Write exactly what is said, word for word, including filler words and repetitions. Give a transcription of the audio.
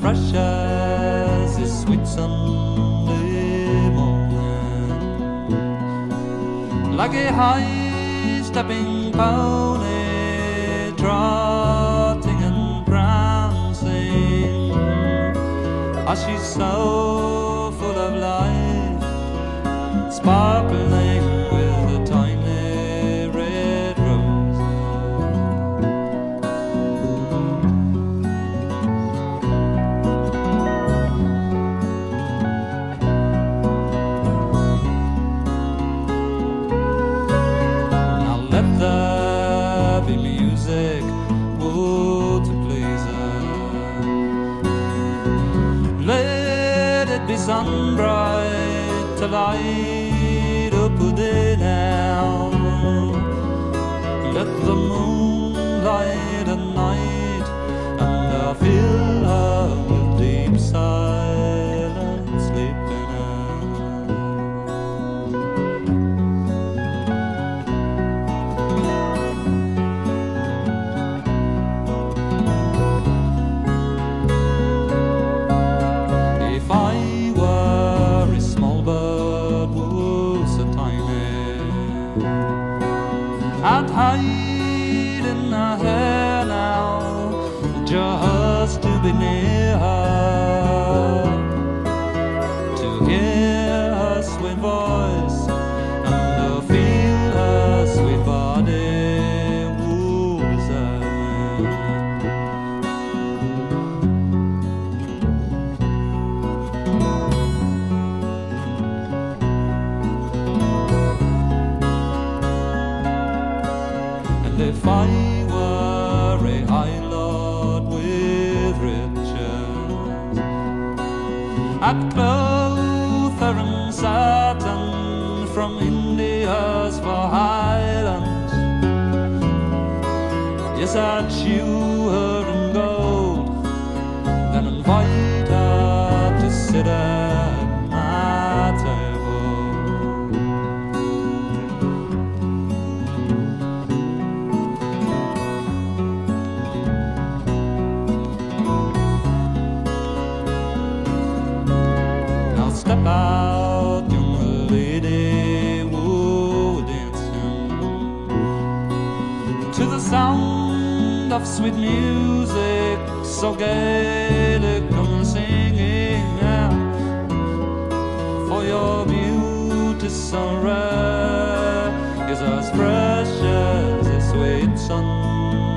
fresh as this sweet Sunday morning, like a high-stepping pony trotting and prancing. Ah, she's so full of life, sparkling with a tiny red rose. Now let there be music, oh, to please her. Let it be sun bright to light up the day now. Let the moon light at night, and I'll fill her with deep silent sleepiness. If I were a small bird, wool so tiny, I'd hide in her hair now, just to be near her, to hear her sweet voice and to feel her sweet body wool beside me. And if I were a high lord with riches, I'd clothe her in satin from India's far highlands. Yes, I'd shoe her in gold, then invite her to sit at my table. Now step out, young lady, woo, dancing to the sound of sweet music, so gaily come singing now. For your beauty so rare is as fresh as a sweet sun.